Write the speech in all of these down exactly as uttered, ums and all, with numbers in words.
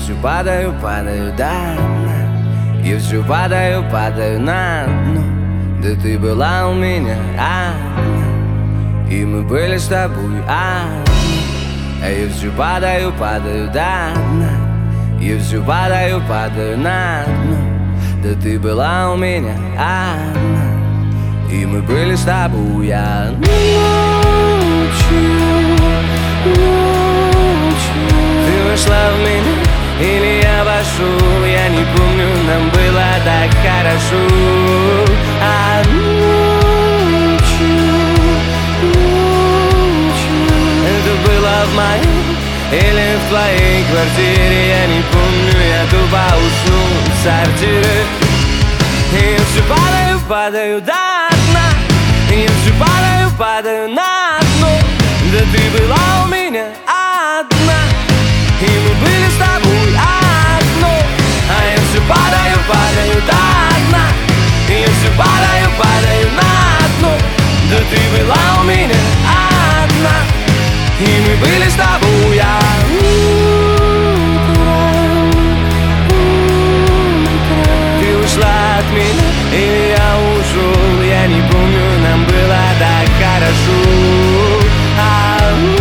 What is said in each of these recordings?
все падаю, падаю до дна. Я все падаю, падаю на дно. Да ты была у меня одна, и мы были с тобой одни. А я все падаю, падаю до дна. Я все падаю, падаю на дно. Да ты была у меня одна, и мы были с тобой одни. Ночью, ночью ты вошла в меня, или я вошел, я не помню, нам было так хорошо. А ночью, ночью это было в моей или в твоей квартире, я не помню, я тупо уснул в сортире. И я все падаю, падаю до дна. И я все падаю, падаю на дно. Да ты была у меня одна, и мы были с тобой одно. А я все падаю, падаю до дна. И я все падаю, падаю на дно. Да ты была у меня одна, и мы были с тобой утром, утром. Ты ушла от меня, и я ушел. Я не помню, нам было так хорошо. А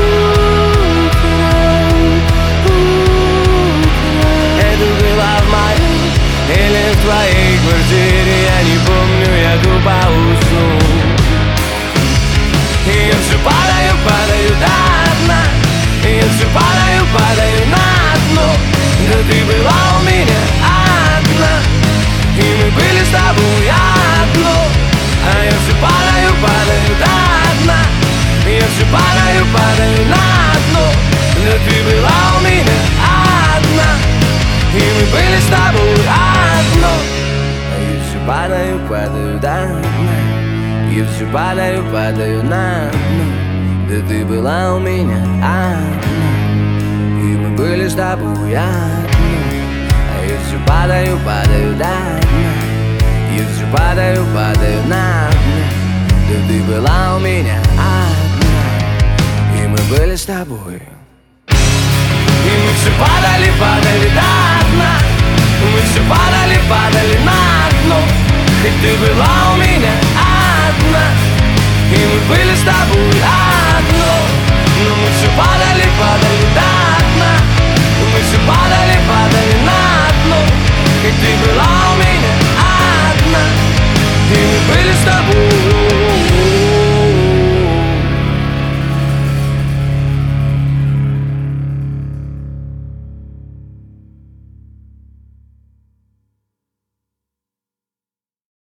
утром, утром это было в моей или в твоей квартире, я не помню, я тупо уснул. И я все падаю, падаю до дна. И я все падаю, падаю на дно. Да ты была у меня одна, и мы были с тобой одно. А я все падаю, падаю до дна. И я все падаю, падаю на дно. Да ты была у меня одна, и мы были с тобой одно. А я все падаю, падаю до дна. Я все падаю, падаю на дно. Да ты была у меня одна, и мы были с тобой одно. А я все падаю, падаю до дна. Я все падаю, падаю на дно. Да ты была у меня одна, и мы были с тобой. И мы все падали, падали до дна. Мы все падали, падали на дно. Хоть ты была у меня одна, и мы были с тобой одно. Но мы все падали, падали до